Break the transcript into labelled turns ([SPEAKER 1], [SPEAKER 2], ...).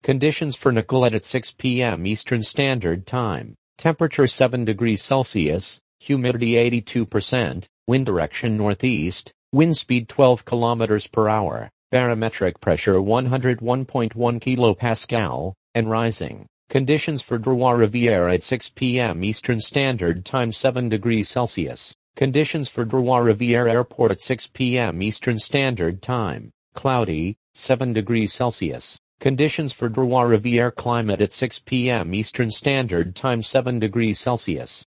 [SPEAKER 1] Conditions for Nicolet at 6 p.m. Eastern Standard Time. Temperature 7 degrees Celsius, humidity 82%, wind direction northeast, wind speed 12 kilometers per hour, barometric pressure 101.1 kilopascal, and rising. Conditions for Trois-Rivières at 6 p.m. Eastern Standard Time 7 degrees Celsius. Conditions for Trois-Rivières Airport at 6 p.m. Eastern Standard Time. Cloudy, 7 degrees Celsius. Conditions for Trois-Rivières Climate at 6 p.m. Eastern Standard Time 7 degrees Celsius.